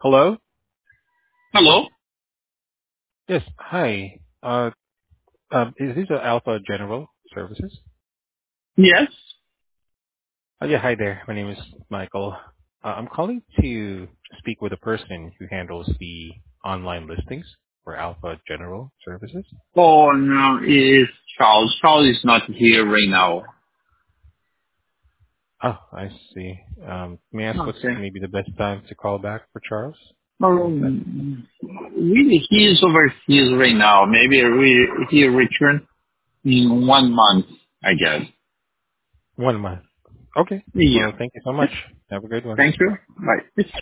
Hello? Hello? Yes, hi. Is this Alpha General Services? Yes. Yeah, hi there. My name is Michael. I'm calling to speak with a person who handles the online listings for Alpha General Services. Oh, no, it's Charles. Charles is not here right now. Oh, I see. May I ask what's Okay. maybe the best time to call back for Charles instead? Really, he is overseas right now. Maybe he return in 1 month, I guess. 1 month. Okay. Yeah. Well, thank you so much. Have a good one. Thank you. Bye.